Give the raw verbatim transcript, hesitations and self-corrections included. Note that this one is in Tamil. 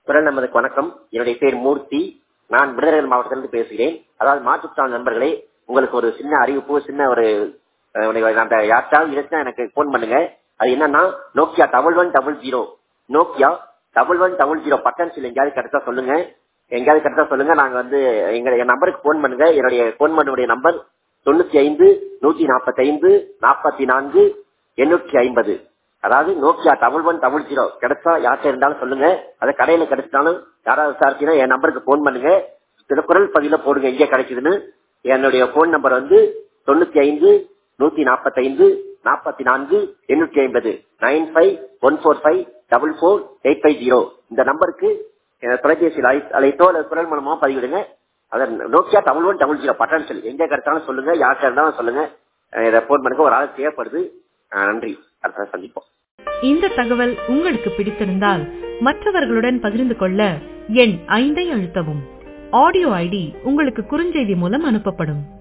குரல் நமதுக்கு வணக்கம். என்னுடைய பேர் மூர்த்தி. நான் விருதுநகர் மாவட்டத்திலிருந்து பேசுகிறேன். அதாவது மாற்றுத்தாள் நண்பர்களே, உங்களுக்கு ஒரு சின்ன அறிவிப்பு, சின்ன ஒரு அந்த யாருக்காவது இருந்துச்சுன்னா எனக்கு போன் பண்ணுங்க. அது என்னன்னா Nokia double one double zero Nokia double one double zero button எங்கேயாவது கிடைச்சா சொல்லுங்க. எங்கேயாவது கிடைச்சா சொல்லுங்க. நாங்க வந்து எங்க என் நம்பருக்கு போன் பண்ணுங்க. என்னுடைய போன் பண்ணுடைய நம்பர் தொண்ணூத்தி ஐந்து நூத்தி நாற்பத்தி ஐந்து நாற்பத்தி நான்கு எண்ணூற்றி ஐம்பது. அதாவது Nokia double one double zero கிடைச்சா யார்கிட்ட இருந்தாலும் சொல்லுங்க. அதை கடையில கிடைச்சிட்டாலும் யாராவது விசாரிச்சீங்கன்னா என் நம்பருக்கு போன் பண்ணுங்க. சில குரல் பதில போடுங்க எங்கே கிடைக்குதுன்னு. என்னுடைய போன் நம்பர் வந்து தொண்ணூத்தி ஐந்து நூத்தி நாற்பத்தி ஐந்து நாற்பத்தி நான்கு எண்ணூற்றி ஐம்பது nine five one four five double four eight five zero. இந்த நம்பருக்கு தொலைபேசியில் அழைத்தோ அல்லது குரல் மூலமா பதிவிடுங்க. அதை Nokia double one double zero button சொல்லி எங்கே கிடைச்சாலும் சொல்லுங்க. யார்கிட்ட இருந்தாலும் சொல்லுங்க. இதை போன் பண்ணுங்க. ஒரு ஆள் தேவைப்படுது. நன்றி. அடுத்த சந்திப்போம். இந்த தகவல் உங்களுக்கு பிடித்திருந்தால் மற்றவர்களுடன் பகிர்ந்து கொள்ள எண் ஐந்தை அழுத்தவும். ஆடியோ ஐடி உங்களுக்கு குறுஞ்செய்தி மூலம் அனுப்பப்படும்.